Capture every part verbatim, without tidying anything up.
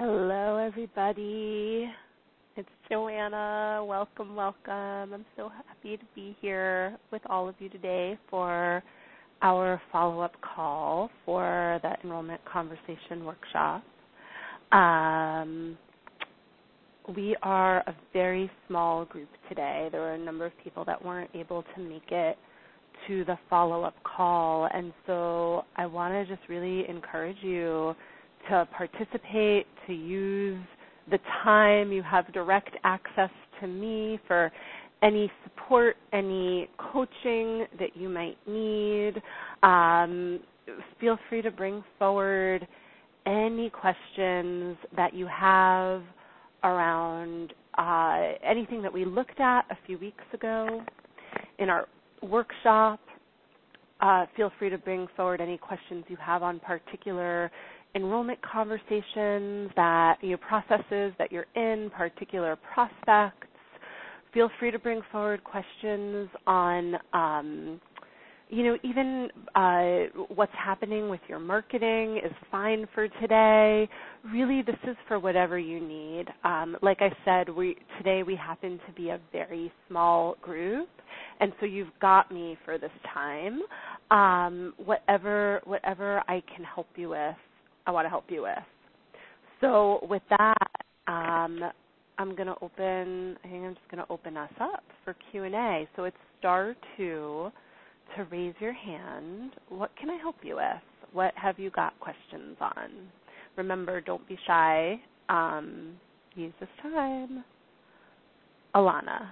Hello, everybody. It's Joanna. Welcome, welcome. I'm so happy to be here with all of you today for our follow-up call for the Enrollment Conversation Workshop. Um, we are a very small group today. There were a number of people that weren't able to make it to the follow-up call, and so I want to just really encourage you to participate, to use the time. You have direct access to me for any support, any coaching that you might need. Um, feel free to bring forward any questions that you have around uh, anything that we looked at a few weeks ago in our workshop. Uh, feel free to bring forward any questions you have on particular enrollment conversations, that you know, processes that you're in, particular prospects. Feel free to bring forward questions on, um, you know, even uh, what's happening with your marketing is fine for today. Really, this is for whatever you need. Um, like I said, we today we happen to be a very small group, and so you've got me for this time. Um, whatever, whatever I can help you with, I want to help you with. So with that, um, I'm going to open, I think I'm just going to open us up for Q and A. So it's star two to raise your hand. What can I help you with? What have you got questions on? Remember, don't be shy. Um, use this time. Alana.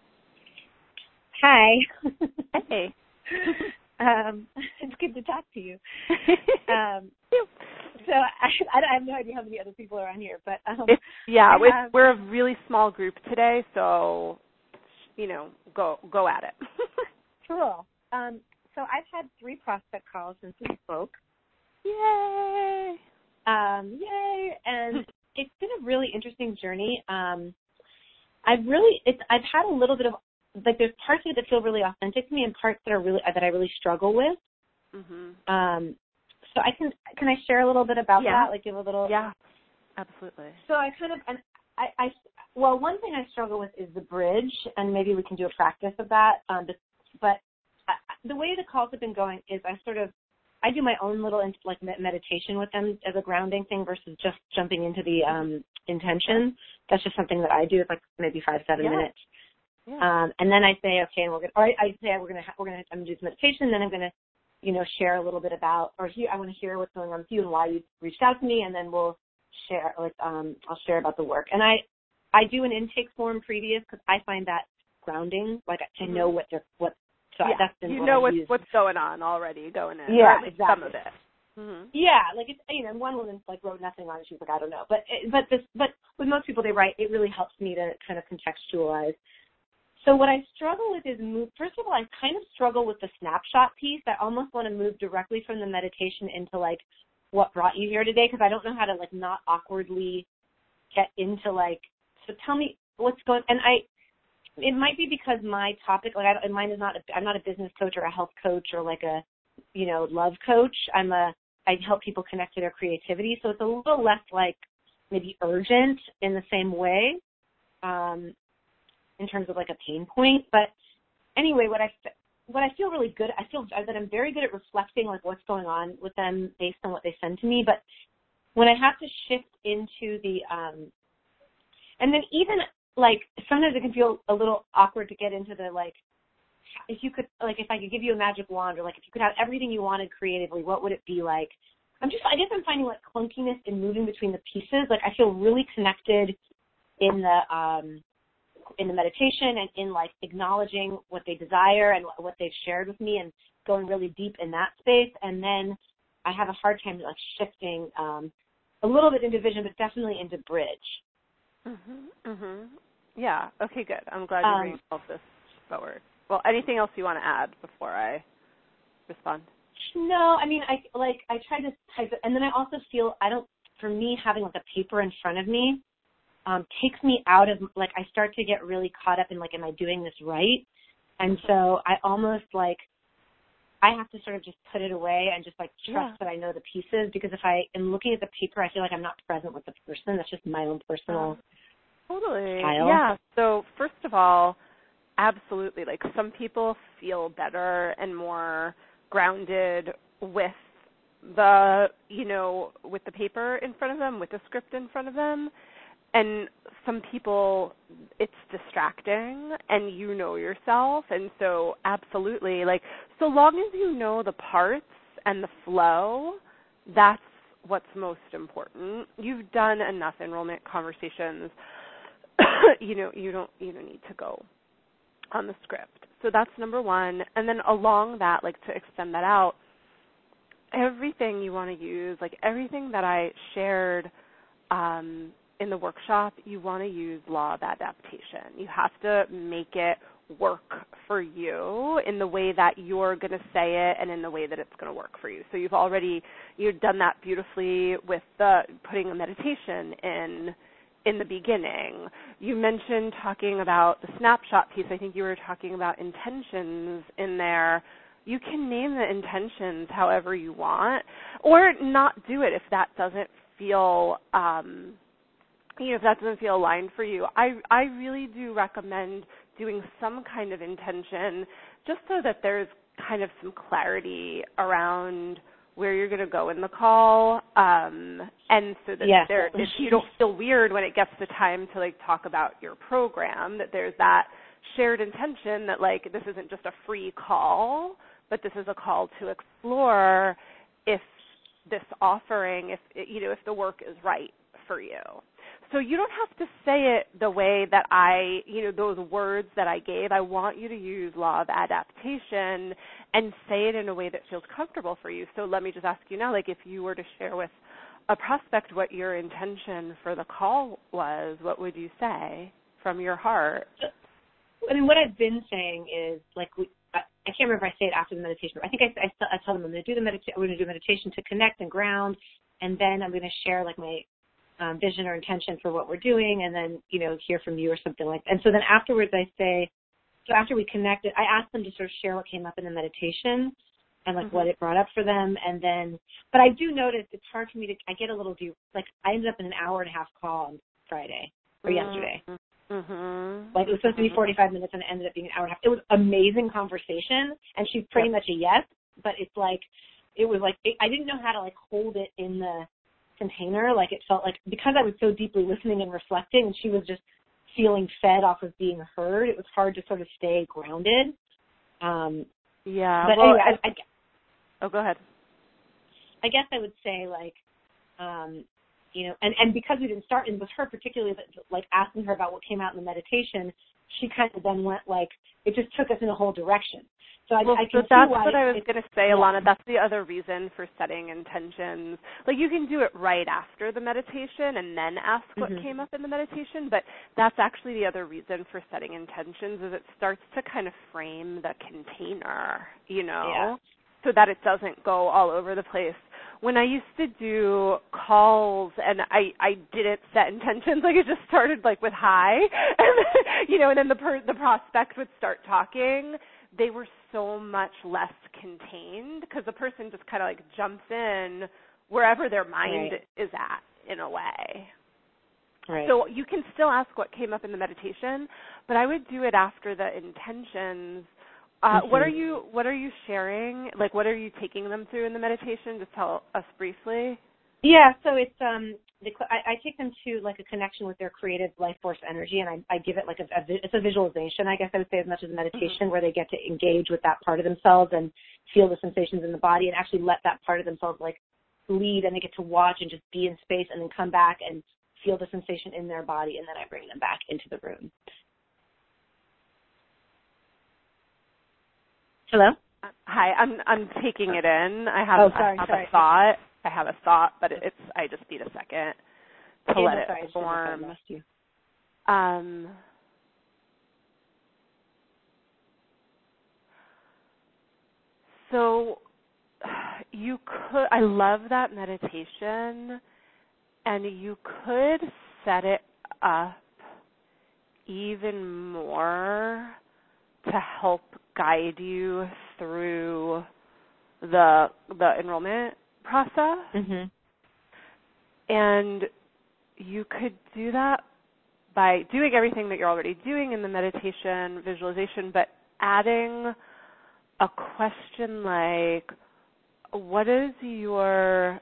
Hi. Hey. um, it's good to talk to you. Um, so I, I have no idea how many other people are on here, but um, it's, yeah, I have, we're a really small group today, so you know, go go at it. Cool. Um, so I've had three prospect calls since we spoke. Yay! Um, yay! And it's been a really interesting journey. Um, I've really, it's, I've had a little bit of, like, there's parts of it that feel really authentic to me, and parts that are really that I really struggle with. Mm-hmm. Um, so I can can I share a little bit about yeah. that? Like, give a little. Yeah, absolutely. So I kind of, and I, I, well, one thing I struggle with is the bridge, and maybe we can do a practice of that. Um, but but I, the way the calls have been going is I sort of, I do my own little like meditation with them as a grounding thing versus just jumping into the um, intention. That's just something that I do. It's like maybe five, seven yeah. minutes. Yeah. Um, and then I say, okay, and we're gonna, or I, I say we're gonna, ha- we're gonna, I'm gonna do this meditation, and then I'm gonna, you know, share a little bit about, or hear, I want to hear what's going on with you and why you reached out to me, and then we'll share, like, um, I'll share about the work. And I, I do an intake form previous because I find that grounding, like to mm-hmm. know what they're, what, so yeah. that's been you what know I what's use. what's going on already going in. Yeah, or at least exactly. some of it. Mm-hmm. Yeah, like it's, you know, one woman like wrote nothing on it. She was like, I don't know, but but this, but with most people they write, it really helps me to kind of contextualize. So what I struggle with is move. First of all, I kind of struggle with the snapshot piece. I almost want to move directly from the meditation into like what brought you here today, because I don't know how to like not awkwardly get into like. So tell me what's going. And I, it might be because my topic, like I, mine is not. A, I'm not a business coach or a health coach or like a, you know, love coach. I'm a. I help people connect to their creativity, so it's a little less like maybe urgent in the same way. Um, in terms of like a pain point. But anyway, what I, what I feel really good, I feel that I'm very good at reflecting like what's going on with them based on what they send to me. But when I have to shift into the, um, and then even like sometimes it can feel a little awkward to get into the like, if you could, like if I could give you a magic wand or like if you could have everything you wanted creatively, what would it be like? I'm just, I guess I'm finding like clunkiness in moving between the pieces. Like I feel really connected in the, um, in the meditation and in like acknowledging what they desire and what they've shared with me and going really deep in that space. And then I have a hard time like shifting um, a little bit into vision, but definitely into bridge. Mhm. Mhm. Yeah. Okay. Good. I'm glad you Um, bring all this forward. Well, anything else you want to add before I respond? no, I mean, I like I try to type it, and then I also feel I don't. For me, having like a paper in front of me um, takes me out of like I start to get really caught up in like, am I doing this right? And so I almost like I have to sort of just put it away and just like trust Yeah. that I know the pieces, because if I am looking at the paper, I feel like I'm not present with the person. That's just my own personal Totally. style. Yeah. So first of all, absolutely. Like some people feel better and more grounded with the, you know, with the paper in front of them, with the script in front of them. And some people, it's distracting, and you know yourself. And so absolutely, like, so long as you know the parts and the flow, that's what's most important. You've done enough enrollment conversations. you know, you don't you don't need to go on the script. So that's number one. And then along that, like to extend that out, everything you want to use, like everything that I shared um, in the workshop, you want to use law of adaptation. You have to make it work for you in the way that you're going to say it and in the way that it's going to work for you. So you've already, you've done that beautifully with the putting a meditation in in the beginning. You mentioned talking about the snapshot piece. I think you were talking about intentions in there. You can name the intentions however you want, or not do it if that doesn't feel, um, you know, if that doesn't feel aligned for you. I I really do recommend doing some kind of intention just so that there's kind of some clarity around where you're going to go in the call, um, and so that yes. there, if you don't feel weird when it gets to time to like talk about your program, that there's that shared intention that like this isn't just a free call, but this is a call to explore if this offering, if you know, if the work is right for you. So you don't have to say it the way that I, you know, those words that I gave. I want you to use law of adaptation and say it in a way that feels comfortable for you. So let me just ask you now, like if you were to share with a prospect what your intention for the call was, what would you say from your heart? I mean, what I've been saying is, like, we, I, I can't remember if I say it after the meditation, but I think I, I, I tell them I'm going to do the meditation, we're going to do meditation to connect and ground, and then I'm going to share, like, my um, vision or intention for what we're doing, and then, you know, hear from you or something like that. And so then afterwards I say, so after we connected, I asked them to sort of share what came up in the meditation and, like, mm-hmm. what it brought up for them, and then, but I do notice it's hard for me to, I get a little, do, like, I ended up in an hour and a half call on Friday, or mm-hmm. yesterday. Mm-hmm. Like, it was supposed to be forty-five minutes, and it ended up being an hour and a half. It was amazing conversation, and she's pretty yep. much a yes, but it's like, it was like, it, I didn't know how to, like, hold it in the container. Like, it felt like, because I was so deeply listening and reflecting, and she was just feeling fed off of being heard, it was hard to sort of stay grounded. Um, yeah. But well, anyway, I, I, oh, go ahead. I guess I would say, like, um, you know, and, and because we didn't start, and with her particularly, like, asking her about what came out in the meditation, she kind of then went, like, it just took us in a whole direction. So I, well, I can so that's see why what I was going to say, yeah. Alana. That's the other reason for setting intentions. Like, you can do it right after the meditation and then ask what mm-hmm. came up in the meditation, but that's actually the other reason for setting intentions, is it starts to kind of frame the container, you know, yeah. so that it doesn't go all over the place. When I used to do calls and I, I didn't set intentions, like it just started like with hi, and then, you know, and then the per, the prospect would start talking. They were so much less contained because the person just kind of like jumps in wherever their mind right. is at in a way. Right. So you can still ask what came up in the meditation, but I would do it after the intentions. Uh, mm-hmm. What are you What are you sharing? Like, what are you taking them through in the meditation? Just tell us briefly. Yeah, so it's um, the, I, I take them to like a connection with their creative life force energy, and I, I give it like a, a it's a visualization, I guess I would say, as much as a meditation, mm-hmm. where they get to engage with that part of themselves and feel the sensations in the body, and actually let that part of themselves like lead, and they get to watch and just be in space, and then come back and feel the sensation in their body, and then I bring them back into the room. Hello? Hi, I'm I'm taking it in. I have, oh, sorry, I have sorry. a thought. I have a thought, but it's I just need a second to yeah, let no, it sorry, form. I you. Um, so you could. I love that meditation, and you could set it up even more to help guide you through the the enrollment process. Mhm. And you could do that by doing everything that you're already doing in the meditation, visualization, but adding a question like, what is your,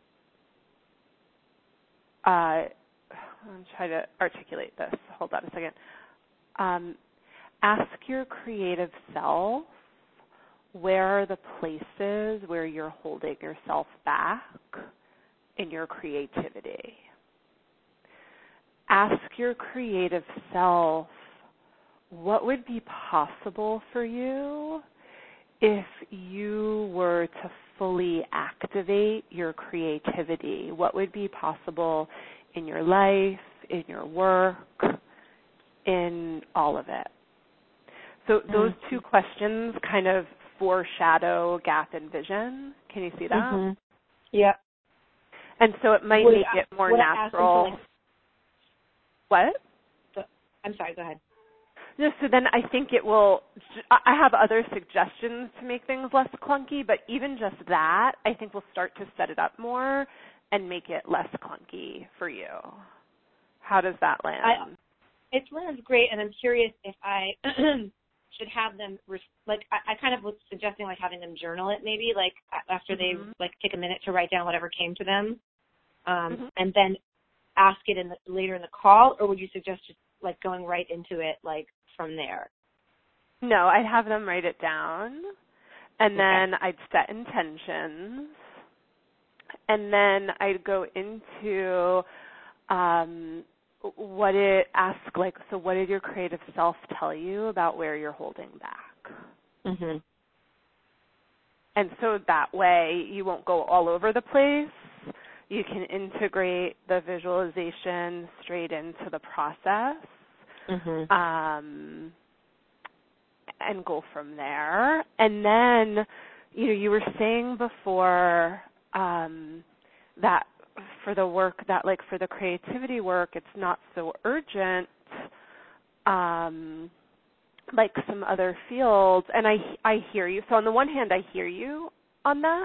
uh, I'm trying to articulate this. Hold on a second. Um, ask your creative self, where are the places where you're holding yourself back in your creativity? Ask your creative self, what would be possible for you if you were to fully activate your creativity? What would be possible in your life, in your work, in all of it? So those two questions kind of foreshadow gap in vision. Can you see that? Mhm. Yeah. And so it might would make I, it more would natural. I ask them to, like, what? so, I'm sorry, go ahead. No, so then I think it will, I have other suggestions to make things less clunky, but even just that, I think will start to set it up more and make it less clunky for you. How does that land? I, it lands great, and I'm curious if I should have them, like, I, I kind of was suggesting, like, having them journal it maybe, like, after mm-hmm. they, like, take a minute to write down whatever came to them, um, mm-hmm. and then ask it in the, later in the call, or would you suggest just, like, going right into it, like, from there? No, I'd have them write it down, and then okay. I'd set intentions, and then I'd go into um, what it ask like. So, what did your creative self tell you about where you're holding back? Mm-hmm. And so that way, you won't go all over the place. You can integrate the visualization straight into the process. Mm-hmm. Um, and go from there. And then, you know, you were saying before um, that for the work, that like for the creativity work, it's not so urgent um, like some other fields. And I, I hear you. So on the one hand, I hear you on that.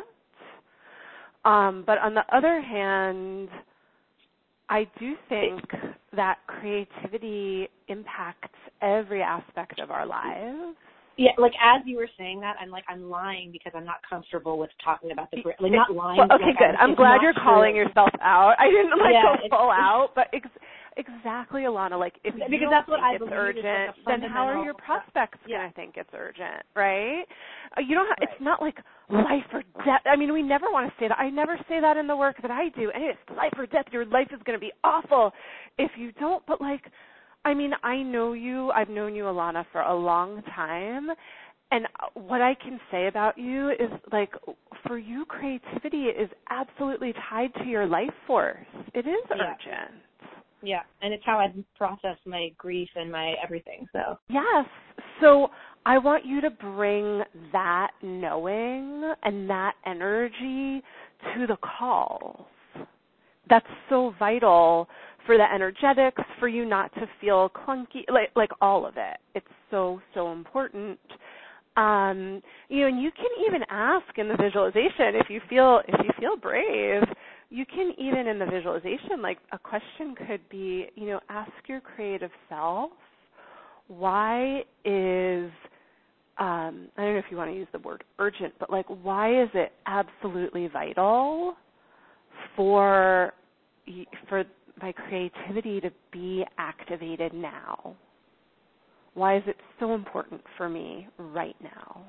Um, but on the other hand, I do think that creativity impacts every aspect of our lives. Yeah, like as you were saying that, I'm like, I'm lying because I'm not comfortable with talking about the, like not lying. Well, okay, like good. I'm, I'm glad you're calling true. yourself out. I didn't like yeah, go full out, but ex- exactly, Alana. Like if because you don't that's think what I it's urgent, like then how are your prospects yeah. going to think it's urgent, right? Uh, you don't. Ha- right. It's not like life or death. I mean, we never want to say that. I never say that in the work that I do. And it's life or death. Your life is going to be awful if you don't. But like, I mean, I know you. I've known you, Alana, for a long time. And what I can say about you is, like, for you, creativity is absolutely tied to your life force. It is yeah. urgent. Yeah, and it's how I process my grief and my everything, so. Yes. So I want you to bring that knowing and that energy to the calls. That's so vital for the energetics, for you not to feel clunky, like, like all of it. It's so, so important. Um, you know, and you can even ask in the visualization if you feel if you feel brave. You can even in the visualization, like a question could be, you know, ask your creative self, why is um, I don't know if you want to use the word urgent, but like why is it absolutely vital for for my creativity to be activated now? Why is it so important for me right now?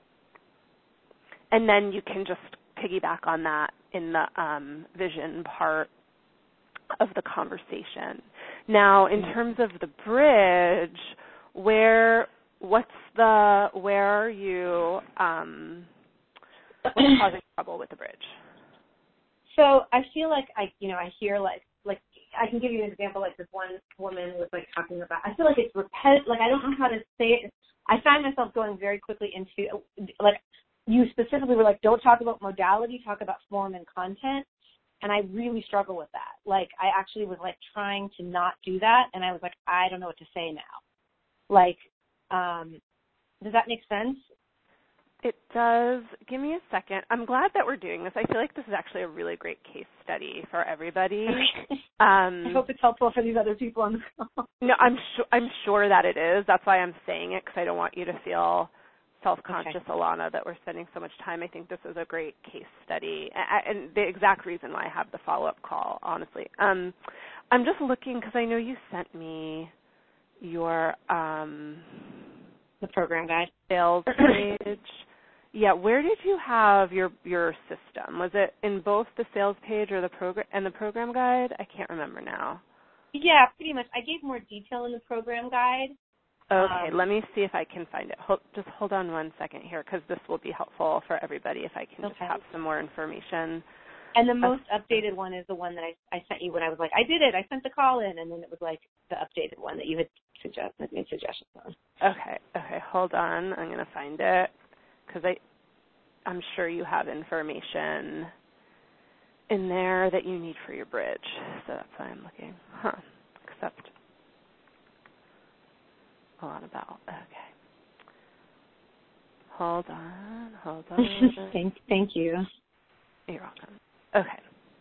And then you can just piggyback on that in the um, vision part of the conversation. Now, in terms of the bridge, where, what's the, where are you, um, what's causing trouble with the bridge? So I feel like I, you know, I hear like, like, I can give you an example, like this one woman was like talking about, I feel like it's repetitive, like I don't know how to say it. I find myself going very quickly into, like, you specifically were like, don't talk about modality, talk about form and content. And I really struggle with that. Like, I actually was like trying to not do that. And I was like, I don't know what to say now. Like, um, does that make sense? It does. Give me a second. I'm glad that we're doing this. I feel like this is actually a really great case study for everybody. Okay. Um, I hope it's helpful for these other people on the call. no, I'm sure. I'm sure that it is. That's why I'm saying it, because I don't want you to feel self-conscious, okay. Alana, that we're spending so much time. I think this is a great case study, and the exact reason why I have the follow-up call, honestly. Um, I'm just looking because I know you sent me your um, the program guide sales page. Yeah, where did you have your your system? Was it in both the sales page or the program and the program guide? I can't remember now. Yeah, pretty much. I gave more detail in the program guide. Okay, um, let me see if I can find it. Hold, just hold on one second here, because this will be helpful for everybody if I can okay. just have some more information. And the most uh, updated one is the one that I, I sent you when I was like, I did it. I sent the call in, and then it was like the updated one that you had suggest, made suggestions on. Okay, okay, hold on. I'm going to find it, because I, I'm sure you have information in there that you need for your bridge. So that's why I'm looking. Huh, except a lot about, okay. Hold on, hold on. thank, thank you. You're welcome. Okay.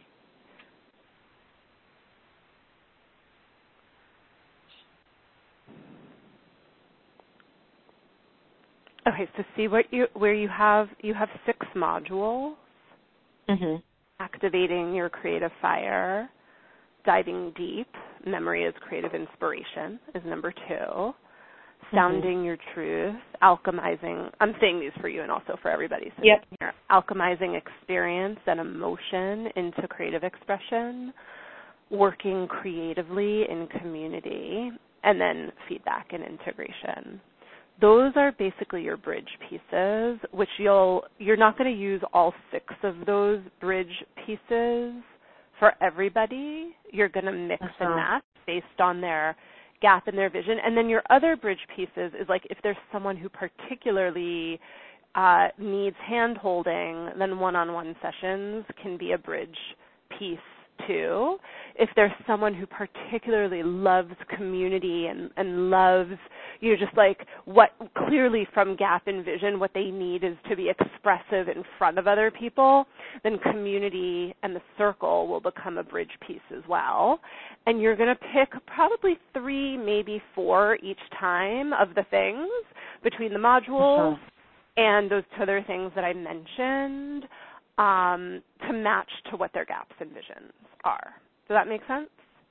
Okay, so see what you where you have you have six modules. Mm-hmm. Activating your creative fire, diving deep, memory is creative inspiration is number two. Sounding mm-hmm. your truth, alchemizing. I'm saying these for you and also for everybody sitting yep. here. Alchemizing experience and emotion into creative expression, working creatively in community, and then feedback and integration. Those are basically your bridge pieces, which you'll, you're not going to use all six of those bridge pieces for everybody. You're going to mix uh-huh. and match based on their gap in their vision. And then your other bridge pieces is like if there's someone who particularly uh, needs hand-holding, then one-on-one sessions can be a bridge piece too. If there's someone who particularly loves community and, and loves, you know, just like what clearly from gap in vision, what they need is to be expressive in front of other people, then community and the circle will become a bridge piece as well. And you're going to pick probably three, maybe four each time of the things between the modules uh-huh. and those two other things that I mentioned. Um, to match to what their gaps and visions are. Does that make sense?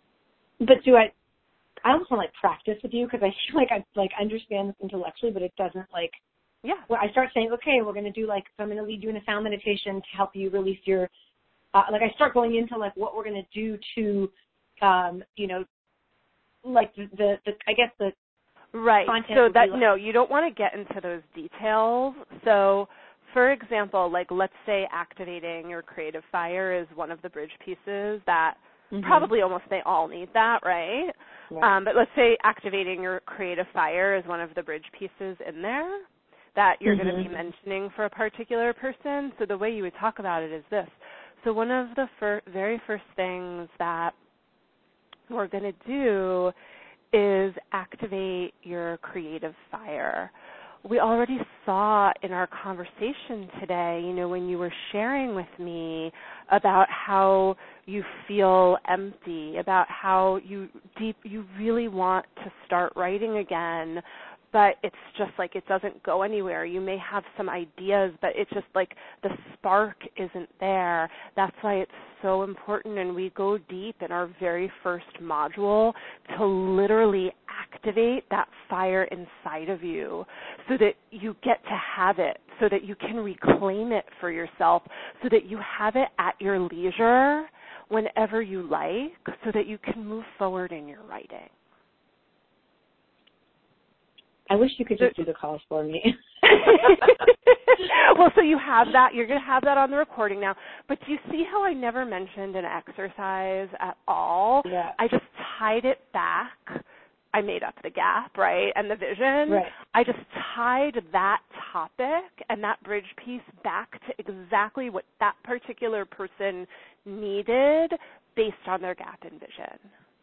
But do I, I almost want to like practice with you because I feel like I like understand this intellectually, but it doesn't like, yeah. Well, I start saying, okay, we're going to do like, so I'm going to lead you in a sound meditation to help you release your, uh, like I start going into like what we're going to do to, um, you know, like the, the, the I guess the right. content. So that, like, no, you don't want to get into those details. So for example, like let's say activating your creative fire is one of the bridge pieces that mm-hmm. probably almost they all need that, right? right? Um, but let's say activating your creative fire is one of the bridge pieces in there that you're mm-hmm. going to be mentioning for a particular person. So the way you would talk about it is this. So one of the fir- very first things that we're going to do is activate your creative fire. We already saw in our conversation today, you know, when you were sharing with me about how you feel empty, about how you deep you really want to start writing again, but it's just like it doesn't go anywhere. You may have some ideas, but it's just like the spark isn't there. That's why it's so important, and we go deep in our very first module to literally activate that fire inside of you so that you get to have it, so that you can reclaim it for yourself, so that you have it at your leisure whenever you like, so that you can move forward in your writing. I wish you could just do the calls for me. Well, so you have that. You're going to have that on the recording now. But do you see how I never mentioned an exercise at all? Yeah. I just tied it back. I made up the gap, right, and the vision. Right. I just tied that topic and that bridge piece back to exactly what that particular person needed based on their gap in vision.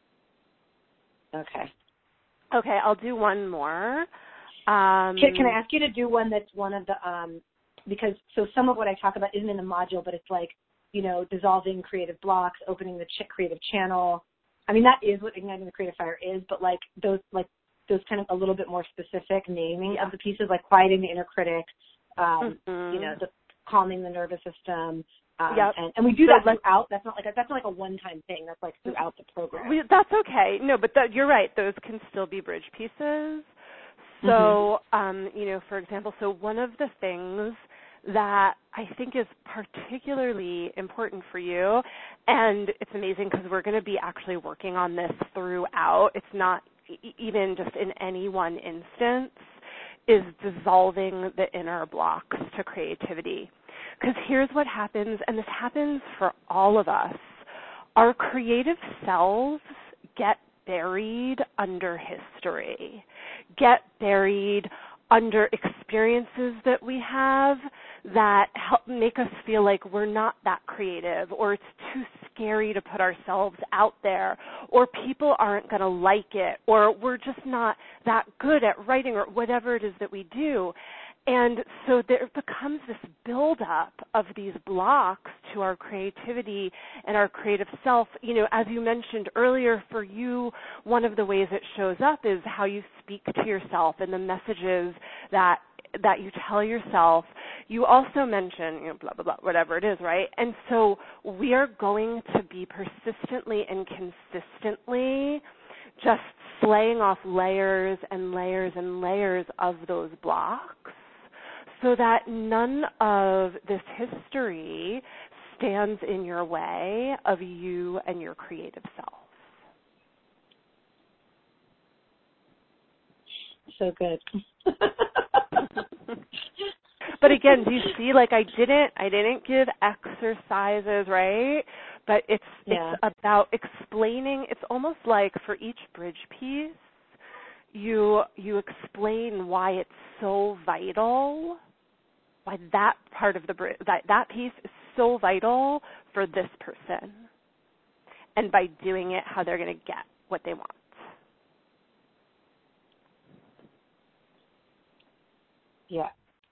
Okay. Okay, I'll do one more. Um, can, can I ask you to do one that's one of the um, because so some of what I talk about isn't in the module, but it's like, you know, dissolving creative blocks, opening the ch- creative channel. I mean, that is what Igniting the Creative Fire is, but like those, like those kind of a little bit more specific naming yeah. of the pieces, like quieting the inner critic, um, mm-hmm. you know, the calming the nervous system. Um, yep. and, and we do so that like, throughout. That's not like a, that's not like a one-time thing. That's like throughout the program. We, that's okay. No, but that, you're right. Those can still be bridge pieces. So, mm-hmm. um, you know, for example, so one of the things that I think is particularly important for you, and it's amazing because we're going to be actually working on this throughout. It's not e- even just in any one instance, is dissolving the inner blocks to creativity. Because here's what happens, and this happens for all of us. Our creative selves get buried under history, get buried under experiences that we have that help make us feel like we're not that creative, or it's too scary to put ourselves out there, or people aren't going to like it, or we're just not that good at writing, or whatever it is that we do. And so there becomes this buildup of these blocks to our creativity and our creative self. You know, as you mentioned earlier, for you, one of the ways it shows up is how you speak to yourself and the messages that that you tell yourself. You also mention, you know, blah, blah, blah, whatever it is, right? And so we are going to be persistently and consistently just slaying off layers and layers and layers of those blocks so that none of this history stands in your way of you and your creative self. So good. But again, do you see, like I didn't I didn't give exercises, right? But it's yeah. it's about explaining. It's almost like for each bridge piece, you you explain why it's so vital, why that part of the bridge, that that piece is so vital for this person, and by doing it, how they're going to get what they want. Yeah.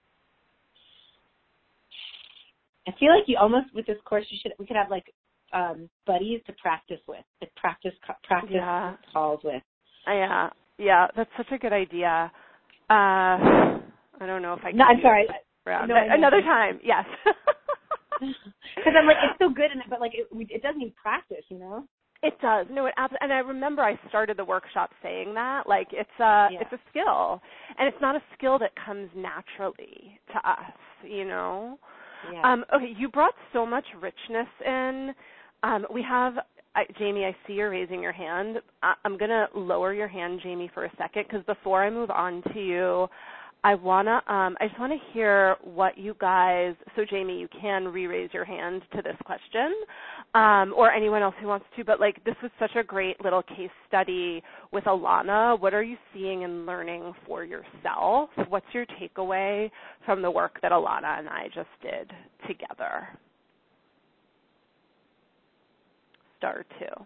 I feel like you almost, with this course, you should we could have like um, buddies to practice with, like practice practice Yeah. calls with. Yeah, yeah, that's such a good idea. Uh, I don't know if I can. No, I'm do sorry. Around No, I know. another time, yes. Because I'm like, it's so good, and but like it, it does need practice, you know. It does. No, it absolutely. And I remember I started the workshop saying that, like it's a Yeah. it's a skill, and it's not a skill that comes naturally to us, you know. Yeah. Um, okay, you brought so much richness in. Um, we have I, Jamie. I see you're raising your hand. I, I'm gonna lower your hand, Jamie, for a second, because before I move on to you, I wanna. Um, I just want to hear what you guys. So, Jamie, you can re-raise your hand to this question, um, or anyone else who wants to. But like, this was such a great little case study with Alana. What are you seeing and learning for yourself? What's your takeaway from the work that Alana and I just did together? Star two.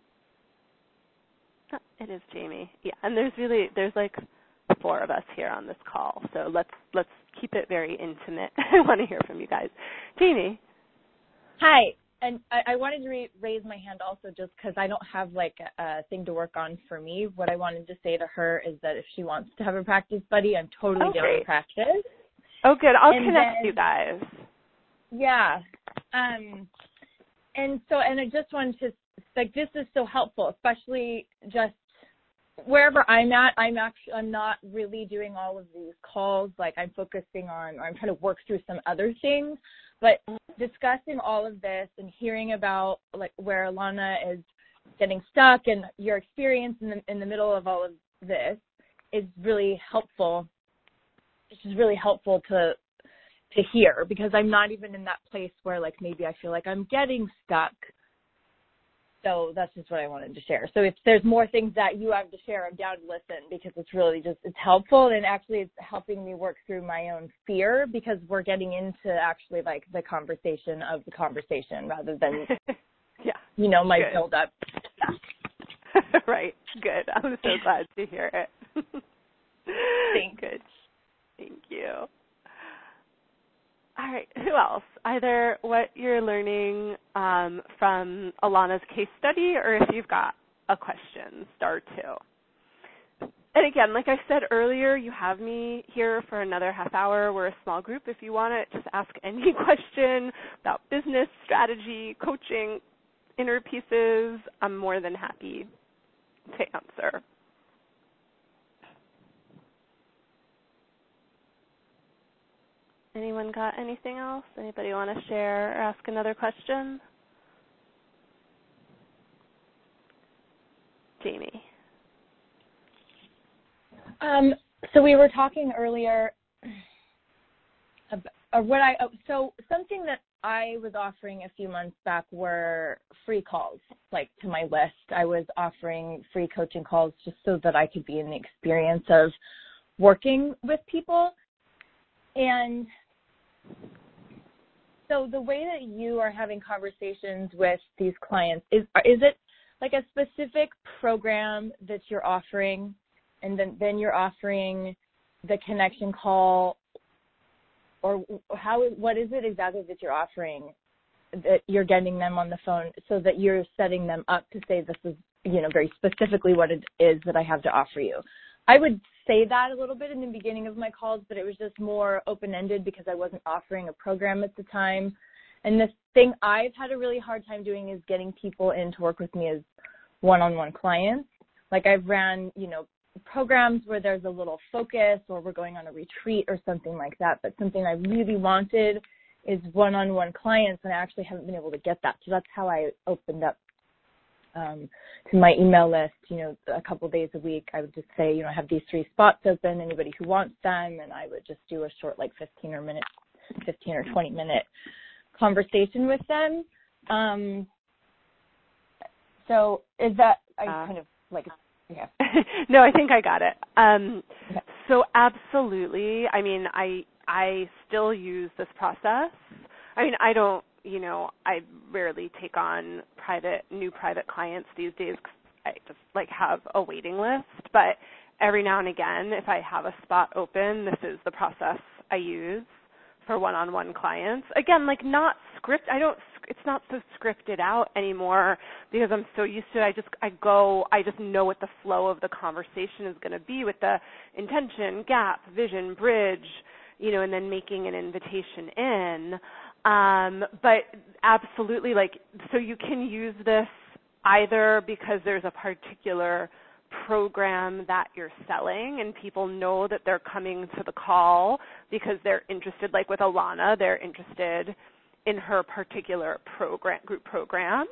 Oh, it is Jamie. Yeah, and there's really there's like four of us here on this call, so let's let's keep it very intimate. I want to hear from you guys. Jamie. Hi, and I, I wanted to re- raise my hand also just because I don't have like a, a thing to work on for me. What I wanted to say to her is that if she wants to have a practice buddy, I'm totally Oh, down great. to practice. Oh, good. I'll And connect then, you guys. Yeah. Um, and so, and I just wanted to, like, this is so helpful, especially just wherever I'm at. I'm actually, I'm not really doing all of these calls. Like, I'm focusing on, or I'm trying to work through some other things. But discussing all of this and hearing about, like, where Alana is getting stuck and your experience in the in the middle of all of this is really helpful. It's just really helpful to to hear, because I'm not even in that place where, like, maybe I feel like I'm getting stuck. So that's just what I wanted to share. So if there's more things that you have to share, I'm down to listen, because it's really just, it's helpful, and actually it's helping me work through my own fear, because we're getting into actually like the conversation of the conversation rather than, yeah, you know, my good. build up. Right. Good. I'm so glad to hear it. Thanks. Good. Thank you. All right, who else? Either what you're learning um, from Alana's case study, or if you've got a question, star two. And again, like I said earlier, you have me here for another half hour. We're a small group. If you want to just ask any question about business, strategy, coaching, inner pieces, I'm more than happy to answer. Anyone got anything else? Anybody want to share or ask another question? Jamie. Um, so we were talking earlier about what I, so something that I was offering a few months back were free calls, like to my list. I was offering free coaching calls just so that I could be in the experience of working with people. And so the way that you are having conversations with these clients, is is it like a specific program that you're offering, and then, then you're offering the connection call, or how what is it exactly that you're offering that you're getting them on the phone so that you're setting them up to say this is, you know, very specifically what it is that I have to offer you? I would say that a little bit in the beginning of my calls, but it was just more open-ended because I wasn't offering a program at the time. And the thing I've had a really hard time doing is getting people in to work with me as one-on-one clients. Like I've ran, you know, programs where there's a little focus or we're going on a retreat or something like that, but something I really wanted is one-on-one clients, and I actually haven't been able to get that. So that's how I opened up Um, to my email list, you know, a couple days a week. I would just say, you know, I have these three spots open, anybody who wants them, and I would just do a short, like fifteen or minute, fifteen or twenty minute conversation with them. Um, so is that, I Uh, kind of like, yeah. No, I think I got it. Um, Okay. so absolutely. I mean, I I still use this process. I mean, I don't, you know, I rarely take on private, new private clients these days. 'Cause I just like have a waiting list. But every now and again, if I have a spot open, this is the process I use for one-on-one clients. Again, like not script. I don't. It's not so scripted out anymore because I'm so used to it. I just I go. I just know what the flow of the conversation is going to be with the intention, gap, vision, bridge, you know, and then making an invitation in. Um, but absolutely, like, so you can use this either because there's a particular program that you're selling and people know that they're coming to the call because they're interested, like with Alana, they're interested in her particular program, group program.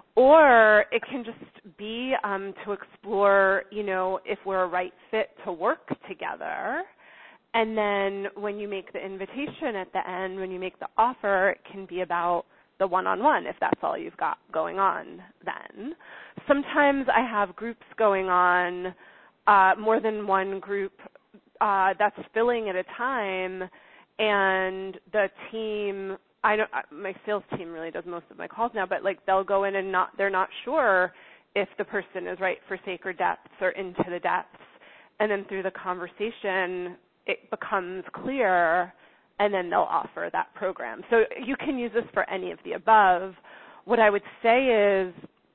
Or it can just be um, to explore, you know, if we're a right fit to work together. And then when you make the invitation at the end, when you make the offer, it can be about the one-on-one if that's all you've got going on then. Sometimes I have groups going on, uh, more than one group uh, that's filling at a time, and the team, I don't, my sales team really does most of my calls now, but like they'll go in and not, they're not sure if the person is right for sacred depths or into the depths, and then through the conversation, it becomes clear, and then they'll offer that program. So you can use this for any of the above. What I would say is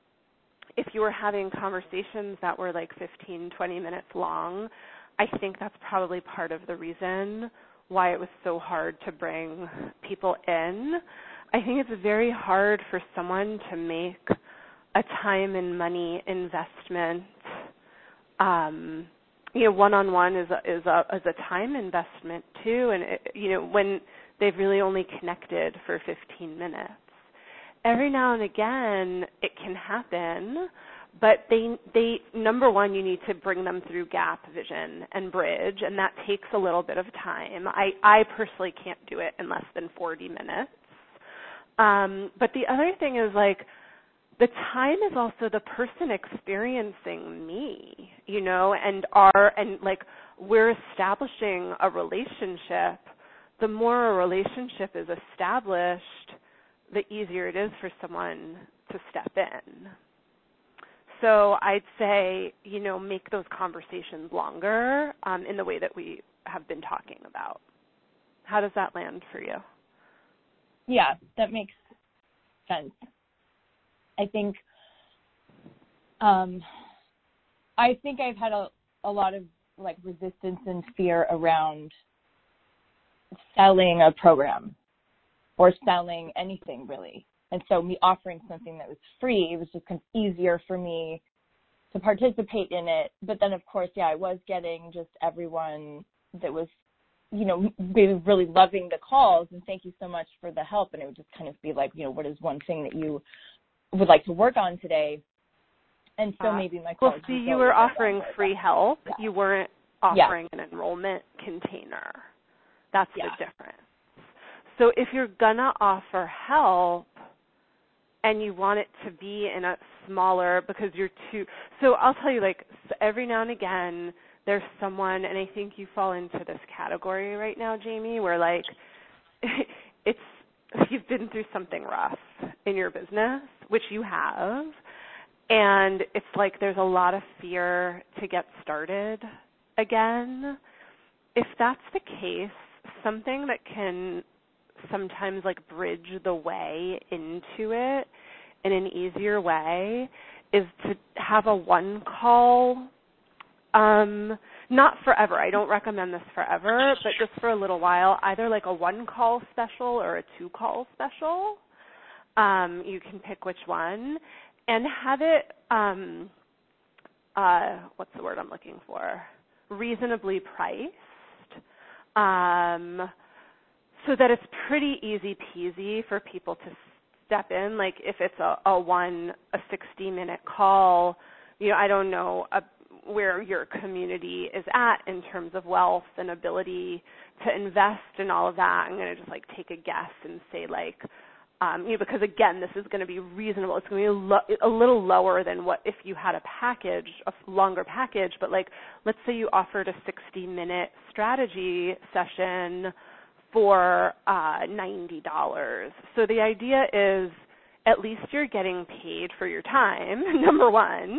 if you were having conversations that were like fifteen, twenty minutes long, I think that's probably part of the reason why it was so hard to bring people in. I think it's very hard for someone to make a time and money investment. Um, You know, one-on-one is a, is a is a time investment too, and it, you know when they've really only connected for fifteen minutes. Every now and again, it can happen, but they they number one, you need to bring them through gap, vision, and bridge, and that takes a little bit of time. I I personally can't do it in less than forty minutes. Um, but the other thing is like, the time is also the person experiencing me, you know, and our, and like we're establishing a relationship. The more a relationship is established, the easier it is for someone to step in. So I'd say, you know, make those conversations longer um, in the way that we have been talking about. How does that land for you? Yeah, that makes sense. I think, um, I think I've had a, a lot of like resistance and fear around selling a program or selling anything really. And so me offering something that was free, it was just kind of easier for me to participate in it. But then of course, yeah, I was getting just everyone that was, you know, really loving the calls and thank you so much for the help. And it would just kind of be like, you know, what is one thing that you would like to work on today? And so maybe my well, see, you were offering free help. Yeah. You weren't offering yeah. an enrollment container. That's yeah. the difference. So if you're gonna offer help and you want it to be in a smaller, because you're too, so I'll tell you, like, every now and again, there's someone, and I think you fall into this category right now, Jamie, where like it's, you've been through something rough in your business, which you have. And it's like there's a lot of fear to get started again. If that's the case, something that can sometimes like bridge the way into it in an easier way is to have a one call, um, not forever. I don't recommend this forever, but just for a little while, either like a one call special or a two call special. Um, you can pick which one. And have it, um, uh, what's the word I'm looking for? Reasonably priced, um, so that it's pretty easy peasy for people to step in. Like if it's a, a one, a sixty minute call, you know, I don't know a, where your community is at in terms of wealth and ability to invest in all of that. I'm going to just like take a guess and say like, Um, you know, because again, this is going to be reasonable. It's going to be a, lo- a little lower than what if you had a package, a longer package. But like, let's say you offered a sixty-minute strategy session for uh, ninety dollars. So the idea is, at least you're getting paid for your time. Number one,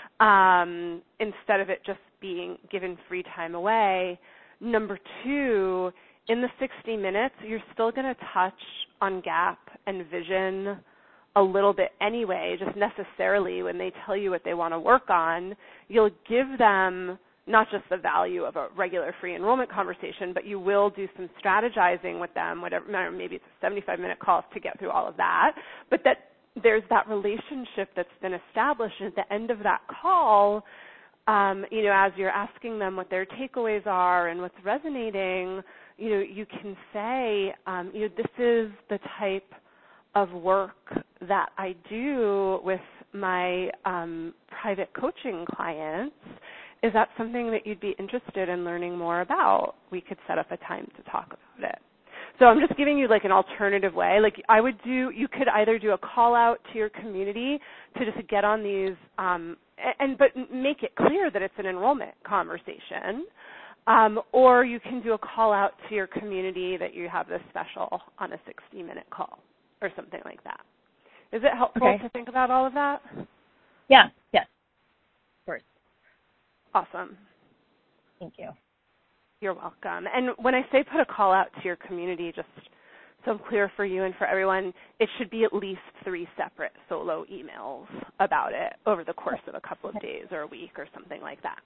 um, instead of it just being given free time away. Number two, in the sixty minutes, you're still going to touch on gap and vision a little bit anyway, just necessarily when they tell you what they want to work on, you'll give them not just the value of a regular free enrollment conversation, but you will do some strategizing with them, whatever, maybe it's a seventy-five minute call to get through all of that, but that there's that relationship that's been established. And at the end of that call, um, you know, as you're asking them what their takeaways are and what's resonating, you know, you can say, um, you know, this is the type of work that I do with my um, private coaching clients. Is that something that you'd be interested in learning more about? We could set up a time to talk about it. So I'm just giving you like an alternative way. Like I would do, you could either do a call out to your community to just get on these, um, and but make it clear that it's an enrollment conversation. Um, or you can do a call out to your community that you have this special on a sixty minute call or something like that. Is it helpful okay. to think about all of that? Yeah, yes, of course. Awesome. Thank you. You're welcome. And when I say put a call out to your community, just so I'm clear for you and for everyone, it should be at least three separate solo emails about it over the course of a couple of days or a week or something like that.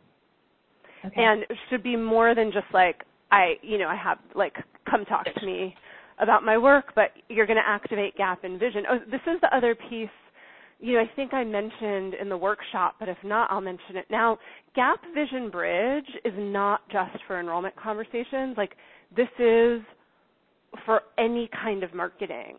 Okay. And it should be more than just like, I, you know, I have, like, come talk to me about my work, but you're going to activate gap and vision. Oh, this is the other piece, you know, I think I mentioned in the workshop, but if not, I'll mention it now. Gap Vision Bridge is not just for enrollment conversations. Like, this is for any kind of marketing.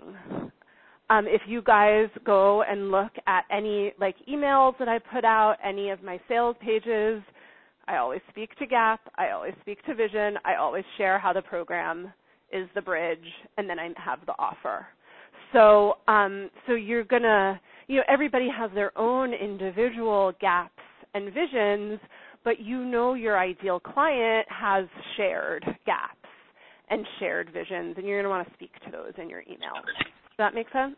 Um, if you guys go and look at any, like, emails that I put out, any of my sales pages, I always speak to gap, I always speak to vision, I always share how the program is the bridge, and then I have the offer. So um, so you're going to, you know, everybody has their own individual gaps and visions, but you know your ideal client has shared gaps and shared visions, and you're going to want to speak to those in your email. Does that make sense?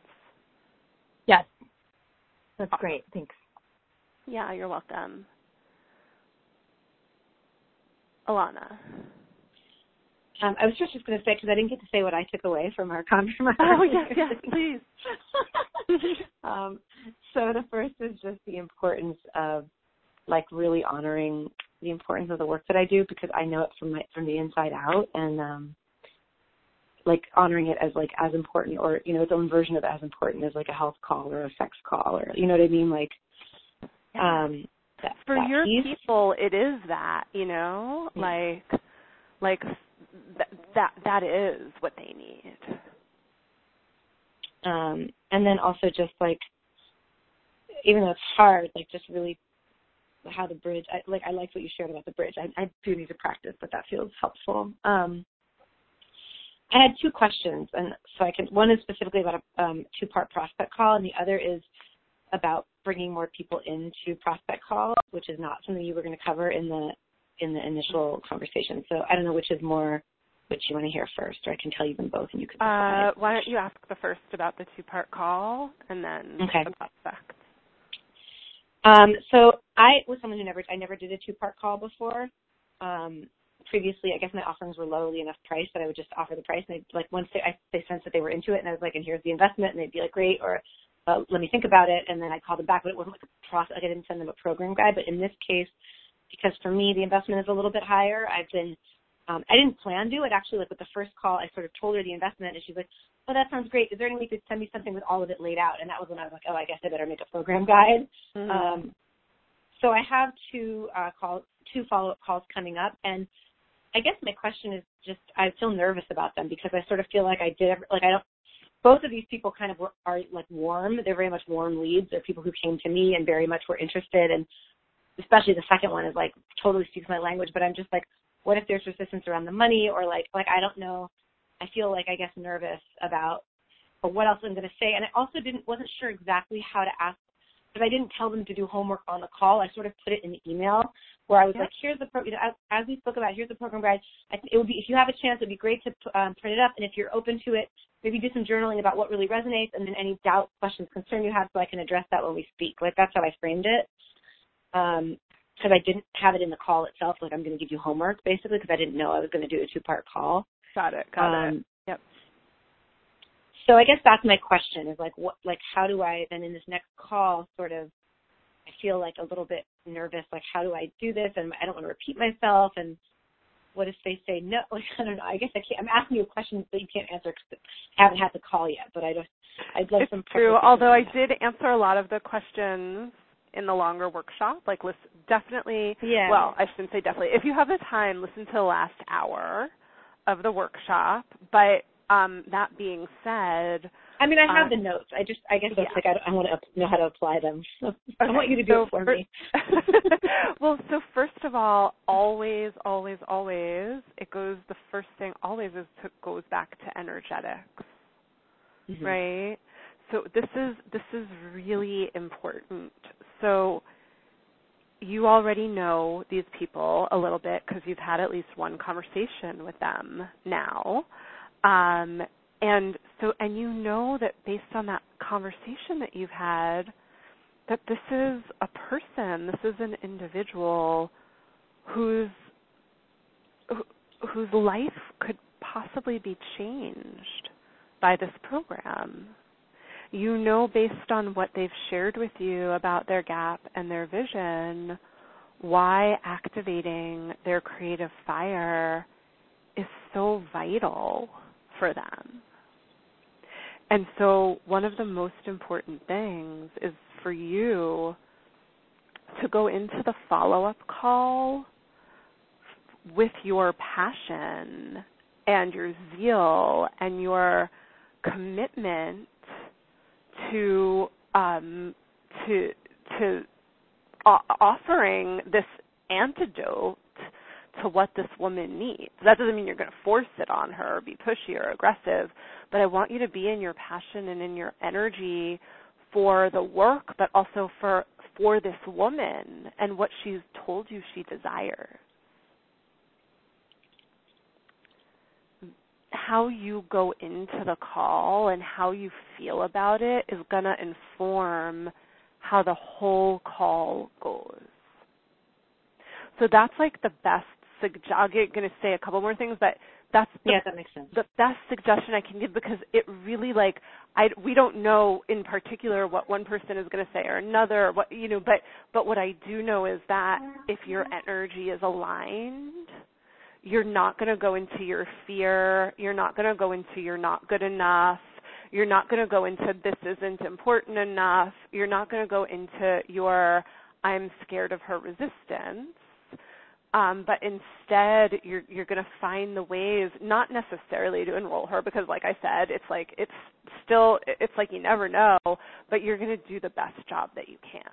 Yes. That's awesome. Great. Thanks. Yeah, you're welcome. Alana. Um, I was just, just going to say, because I didn't get to say what I took away from our conversation. Oh, yes, yes, please. um, so the first is just the importance of, like, really honoring the importance of the work that I do, because I know it from my from the inside out, and, um, like, honoring it as, like, as important, or, you know, its own version of as important as, like, a health call or a sex call, or, you know what I mean? Like, Yeah. um, that, for that your piece. people, it is that, you know, Yeah. like, like th- that that is what they need. Um, and then also just like, even though it's hard, like just really how the bridge, I, like I liked what you shared about the bridge. I, I do need to practice, but that feels helpful. Um, I had two questions, and so I can, one is specifically about a um, two-part prospect call, and the other is about bringing more people into prospect calls, which is not something you were going to cover in the in the initial conversation. So I don't know which is more, which you want to hear first, or I can tell you them both and you can decide. Uh, why don't you ask the first about the two-part call, and then okay. the prospect. Um, so I was someone who never, I never did a two-part call before. Um, previously, I guess my offerings were lowly enough price that I would just offer the price, and they'd, like once they, I, they sensed that they were into it, and I was like, and here's the investment, and they'd be like, great, or uh, let me think about it, and then I'd call them back, but it wasn't like a process, like I didn't send them a program guide. But in this case, because for me the investment is a little bit higher, I've been, um, I didn't plan to. It actually, like with the first call, I sort of told her the investment, and she's like, oh, that sounds great. Is there any way you could send me something with all of it laid out? And that was when I was like, oh, I guess I better make a program guide. Mm-hmm. Um, so I have two uh, calls, two follow-up calls coming up, and I guess my question is just, I feel nervous about them because I sort of feel like I did, like I don't, both of these people kind of were, are like warm. They're very much warm leads. They're people who came to me and very much were interested, and especially the second one is like totally speaks my language, but I'm just like, what if there's resistance around the money, or like, like I don't know. I feel like, I guess, nervous about or what else I'm going to say. And I also didn't, wasn't sure exactly how to ask, because I didn't tell them to do homework on the call. I sort of put it in the email where I was Yep. like, here's the, pro- you know, as, as we spoke about, here's the program guide. I think it would be, if you have a chance, it would be great to um, print it up. And if you're open to it, maybe do some journaling about what really resonates, and then any doubt, questions, concern you have, so I can address that when we speak. Like, that's how I framed it. Um, because I didn't have it in the call itself, like I'm going to give you homework, basically, because I didn't know I was going to do a two-part call. Got it. Got um, it. Yep. So I guess that's my question, is like, what, like, how do I then in this next call sort of, I feel like a little bit nervous, like, how do I do this? And I don't want to repeat myself. And what if they say no? Like, I don't know. I guess I can't, I'm asking you questions that you can't answer because I haven't had the call yet, but I just, I'd love It's some. true, although I did answer a lot of the questions in the longer workshop. Like, listen, definitely, yeah. well, I shouldn't say definitely. If you have the time, listen to the last hour of the workshop. But um, that being said, I mean, I have um, the notes. I just, I guess that's yeah. like, I, I want to know how to apply them. So I Okay, want you to do so it for for, me. well, so first of all, always, always, always, it goes, the first thing always is to, goes back to energetics, Mm-hmm. right? So this is, this is really important. So you already know these people a little bit because you've had at least one conversation with them now. Um, and so, and you know that based on that conversation that you've had, that this is a person, this is an individual whose whose life could possibly be changed by this program. You know, based on what they've shared with you about their gap and their vision, why activating their creative fire is so vital for them. And so one of the most important things is for you to go into the follow-up call with your passion and your zeal and your commitment to um, to to uh, offering this antidote to what this woman needs. That doesn't mean you're going to force it on her or be pushy or aggressive, but I want you to be in your passion and in your energy for the work, but also for for this woman and what she's told you she desires. How you go into the call and how you feel about it is going to inform how the whole call goes. So that's like the best suggest, I'm going to say a couple more things, but that's the, yeah, that makes sense. the best suggestion I can give, because it really, like, I, we don't know in particular what one person is going to say or another, what, you know, but, but what I do know is that if your energy is aligned, you're not going to go into your fear, you're not going to go into you're not good enough, you're not going to go into this isn't important enough, you're not going to go into your I'm scared of her resistance. Um, but instead, you're you're going to find the ways, not necessarily to enroll her, because, like I said, it's like it's still it's like you never know. But you're going to do the best job that you can.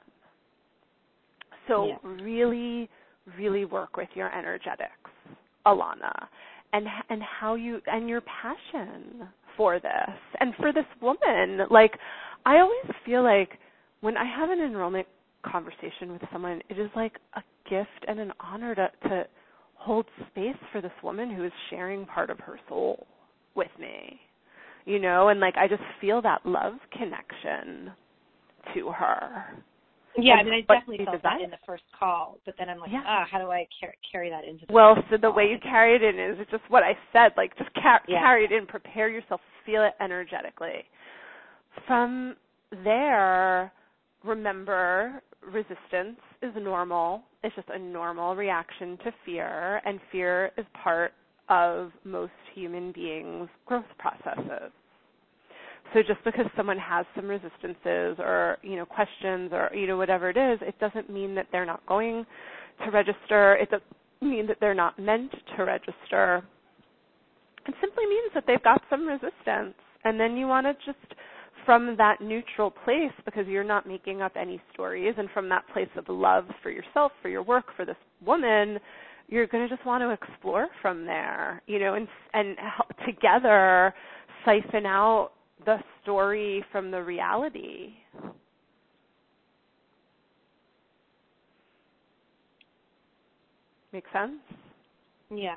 So yeah. really, really work with your energetics, Alana, and and how you and your passion for this and for this woman. Like, I always feel like when I have an enrollment conversation with someone, it is like a gift and an honor to, to hold space for this woman who is sharing part of her soul with me, you know, and like I just feel that love connection to her. Yeah, and I mean, I definitely felt that in the first call, but then I'm like, yeah. ah, how do I car- carry that into the Well, so the call? way you carry it in is just what I said, like just car- yeah. carry it in, prepare yourself, feel it energetically. From there, remember, resistance is normal. It's just a normal reaction to fear, and fear is part of most human beings' growth processes. So just because someone has some resistances or, you know, questions or, you know, whatever it is, it doesn't mean that they're not going to register. It doesn't mean that they're not meant to register. It simply means that they've got some resistance. And then you want to just, from that neutral place, because you're not making up any stories, and from that place of love for yourself, for your work, for this woman, you're going to just want to explore from there, you know, and, and together siphon out the story from the reality. Make sense? Yeah.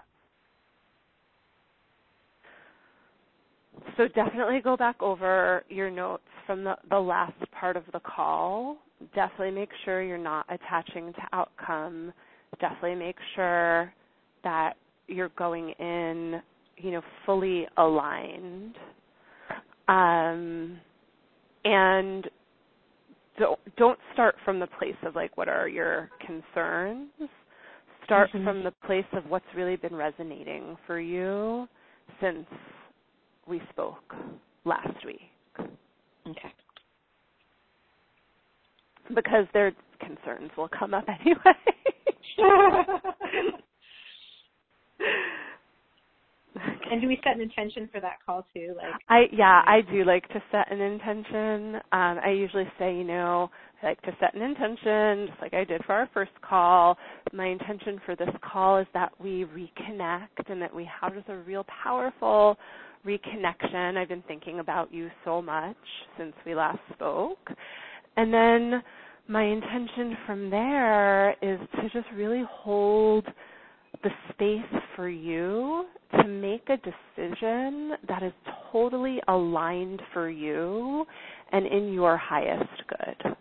So definitely go back over your notes from the, the last part of the call. Definitely make sure you're not attaching to outcome. Definitely make sure that you're going in, you know, fully aligned. Um, and don't, don't start from the place of, like, what are your concerns. Start mm-hmm. from the place of what's really been resonating for you since we spoke last week. Okay. Because their concerns will come up anyway. And do we set an intention for that call too? Like, I yeah, I do like to set an intention. Um, I usually say, you know, I like to set an intention, just like I did for our first call. My intention for this call is that we reconnect and that we have just a real powerful reconnection. I've been thinking about you so much since we last spoke. And then my intention from there is to just really hold the space for you to make a decision that is totally aligned for you and in your highest good.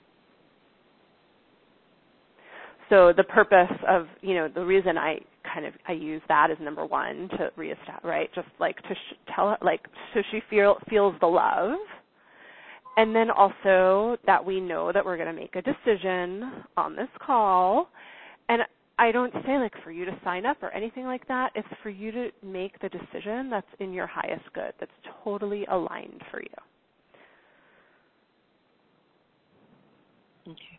So the purpose of, you know, the reason I kind of, I use that as number one to reestablish, right? Just like to sh- tell her, like, so she feel, feels the love. And then also that we know that we're going to make a decision on this call. And I don't say, like, for you to sign up or anything like that. It's for you to make the decision that's in your highest good, that's totally aligned for you. okay.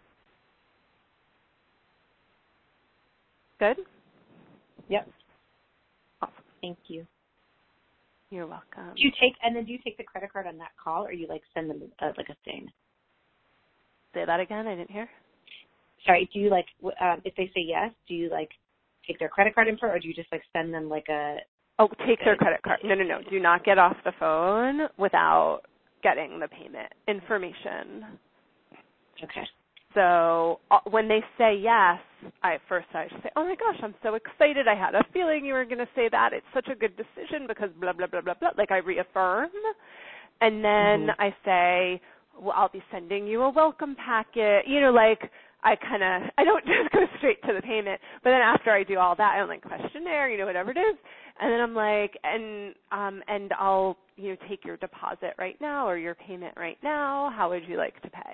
Good? Yep. Awesome. Thank you. You're welcome. Do you take, and then do you take the credit card on that call, or you, like, send them uh, like a thing? Say that again? I didn't hear. Sorry, do you, like, um, if they say yes, do you, like, take their credit card info, or do you just, like, send them, like, a... Oh, take their credit card. No, no, no. Do not get off the phone without getting the payment information. Okay. So uh, when they say yes, I first I say, oh, my gosh, I'm so excited. I had a feeling you were going to say that. It's such a good decision because blah, blah, blah, blah, blah. Like, I reaffirm. And then mm-hmm. I say, well, I'll be sending you a welcome packet. You know, like, I kind of, I don't just go straight to the payment, but then after I do all that, I'm like, questionnaire, you know, whatever it is. And then I'm like, and, um, and I'll, you know, take your deposit right now or your payment right now. How would you like to pay?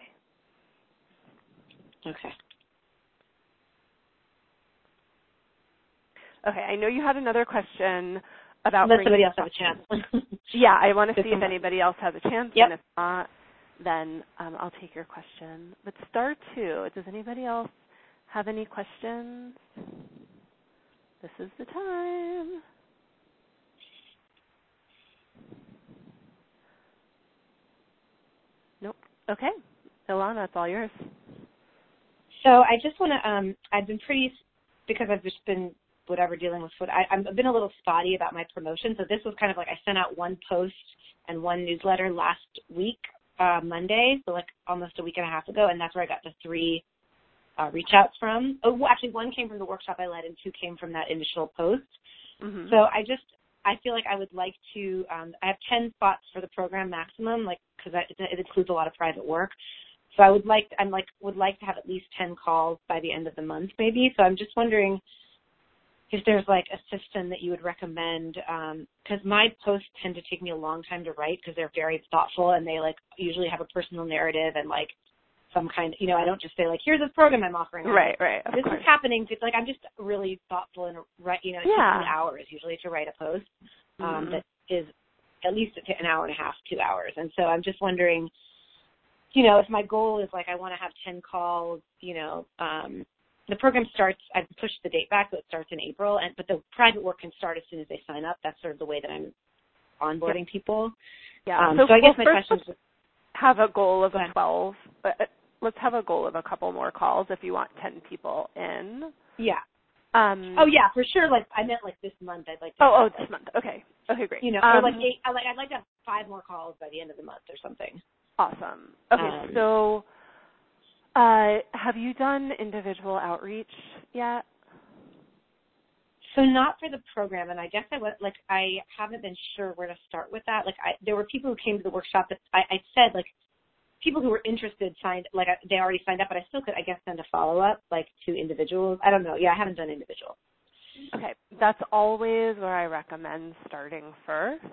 Okay. Okay, I know you had another question about Let bringing, somebody else have a chance. yeah, I want to see if one. anybody else has a chance, Yep. and if not, then um, I'll take your question. But star two, does anybody else have any questions? This is the time. Nope. Okay. Ilana, it's all yours. So I just want to, um, I've been pretty, because I've just been, whatever, dealing with food, I, I've been a little spotty about my promotion. So this was kind of like I sent out one post and one newsletter last week, uh, Monday, so like almost a week and a half ago, and that's where I got the three uh, reach outs from. Oh, well, actually, one came from the workshop I led and two came from that initial post. Mm-hmm. So I just, I feel like I would like to, um, I have ten spots for the program maximum, like, because it, it includes a lot of private work. So I would like, I'm like, would like to have at least ten calls by the end of the month, maybe. So I'm just wondering if there's like a system that you would recommend, because um, my posts tend to take me a long time to write because they're very thoughtful and they like usually have a personal narrative and like some kind, you know, I don't just say like, here's this program I'm offering. Right, right. This course. is happening. It's like I'm just really thoughtful and write, you know, it yeah. takes me hours usually to write a post um, mm-hmm. that is at least an hour and a half, two hours. And so I'm just wondering, you know, if my goal is like I want to have ten calls, you know, um, the program starts, I've pushed the date back, so it starts in April, and but the private work can start as soon as they sign up. That's sort of the way that I'm onboarding yeah. people. Yeah. Um, so, so I guess well, my first question is, have a goal of uh, a twelve. But let's have a goal of a couple more calls if you want ten people in. yeah. Um, oh yeah, for sure. Like I meant like this month. I'd like to. Oh, have, oh, like, this month. Okay. Okay, great. You know, um, or like eight. I like I'd like to have five more calls by the end of the month or something. Awesome. Okay, Um, so uh, have you done individual outreach yet? So not for the program, and I guess I was like I haven't been sure where to start with that. Like I, there were people who came to the workshop that I, I said like people who were interested signed like I, they already signed up, but I still could I guess send a follow up like to individuals. I don't know. Yeah, I haven't done individual. Okay, that's always where I recommend starting first.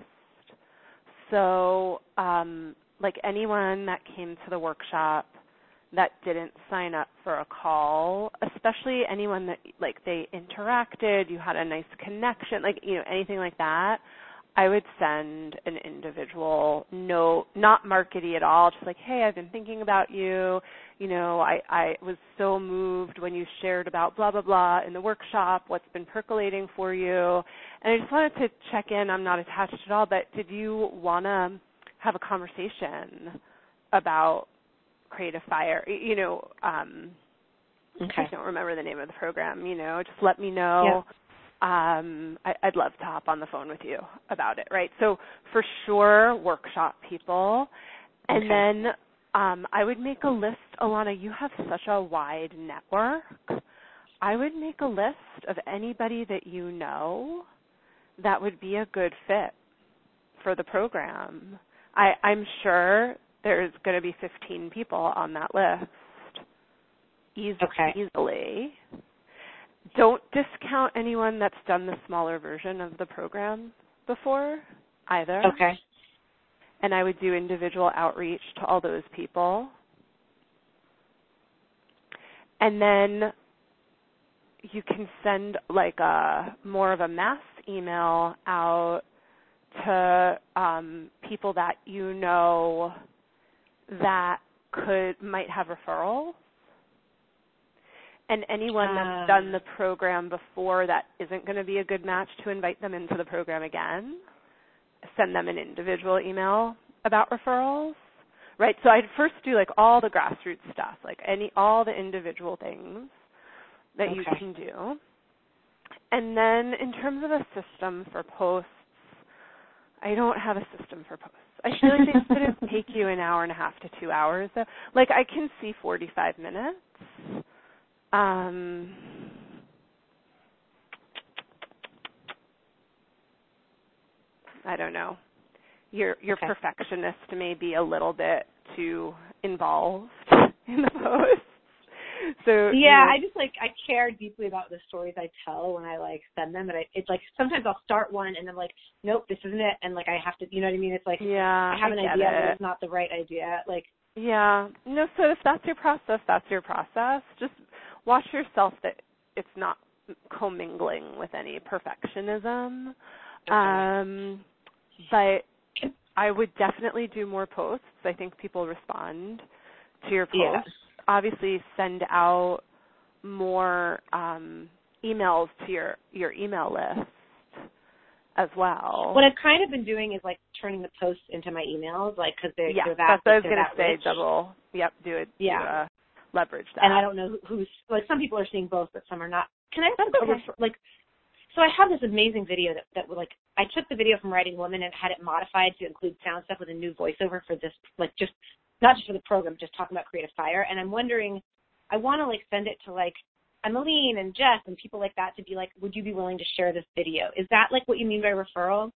So, um, like anyone that came to the workshop that didn't sign up for a call, especially anyone that, like, they interacted, you had a nice connection, like, you know, anything like that, I would send an individual note, not markety at all, just like, hey, I've been thinking about you. You know, I, I was so moved when you shared about blah, blah, blah in the workshop, what's been percolating for you. And I just wanted to check in. I'm not attached at all, but did you want to have a conversation about Creative Fire? You know, um, okay. I don't remember the name of the program. You know, just let me know. Yeah. Um, I, I'd love to hop on the phone with you about it, right? So for sure, workshop people. And okay. then um, I would make a list. Ilana, you have such a wide network. I would make a list of anybody that you know that would be a good fit for the program. I, I'm sure there's going to be fifteen people on that list easy, okay. easily. Don't discount anyone that's done the smaller version of the program before either. Okay. And I would do individual outreach to all those people. And then you can send like a more of a mass email out to um, people that you know that could might have referrals. And anyone that's done the program before that isn't going to be a good match, to invite them into the program again. Send them an individual email about referrals, right? So I'd first do like all the grassroots stuff, like any all the individual things that okay. you can do. And then in terms of a system for posts, I don't have a system for posts. I feel like it's going to take you an hour and a half to two hours. Though. Like I can see forty-five minutes. Um, I don't know. Your your okay. perfectionist may be a little bit too involved in the posts. so yeah, you know, I just like I care deeply about the stories I tell when I like send them, and I, it's like sometimes I'll start one and I'm like, nope, this isn't it, and like I have to, you know what I mean? It's like yeah, I have I an get idea, it. but it's not the right idea. Like, yeah, no. So if that's your process, that's your process. Just watch yourself that it's not commingling with any perfectionism. okay. Um, but I would definitely do more posts. I think people respond to your posts. Yeah. Obviously, send out more um, emails to your, your email list as well. What I've kind of been doing is like turning the posts into my emails, like because they're, yeah, they're that that's what I was they're going that to say. rich. Double, yep, do it. Yeah. Do, uh, leverage that. And I don't know who's like some people are seeing both, but some are not. Can I That's have a okay. refer- like? So I have this amazing video that that like I took the video from Writing Woman and had it modified to include sound stuff with a new voiceover for this, like just not just for the program, just talking about Creative Fire. And I'm wondering, I want to like send it to like Emmeline and Jess and people like that to be like, would you be willing to share this video? Is that like what you mean by referral?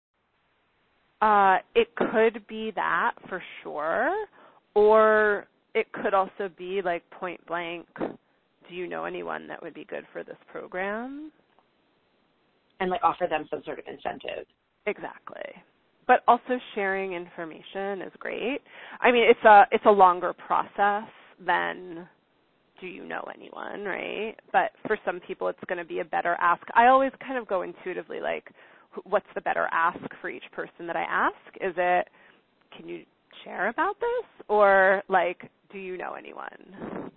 Uh, it could be that for sure, or it could also be like point blank, do you know anyone that would be good for this program? And like offer them some sort of incentive. Exactly. But also sharing information is great. I mean, it's a it's a longer process than do you know anyone, right? But for some people, it's going to be a better ask. I always kind of go intuitively like, what's the better ask for each person that I ask? Is it, can you share about this? Or like, do you know anyone?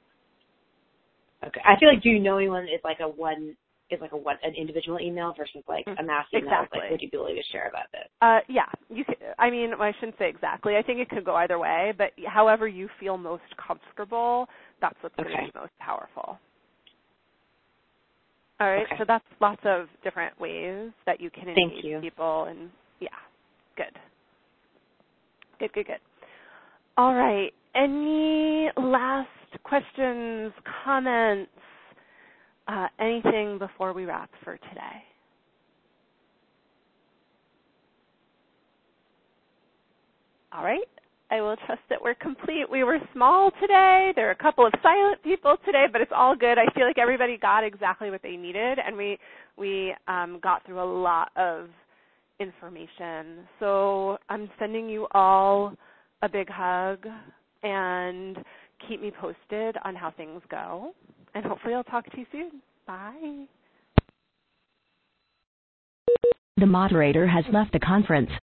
Okay. I feel like do you know anyone is like a one is like a one an individual email versus like a mass email. Exactly. Like, would you be willing to share about this? Uh, yeah, you could, I mean, I shouldn't say exactly. I think it could go either way, but however you feel most comfortable, that's what's Okay. going to be most powerful. All right, Okay. so that's lots of different ways that you can Thank engage you. people, and yeah, good. Good, good, good. All right, any last questions, comments, uh, anything before we wrap for today? All right. I will trust that we're complete. We were small today. There are a couple of silent people today, but it's all good. I feel like everybody got exactly what they needed, and we we um, got through a lot of information. So I'm sending you all a big hug, and keep me posted on how things go. And hopefully I'll talk to you soon. Bye. The moderator has left the conference.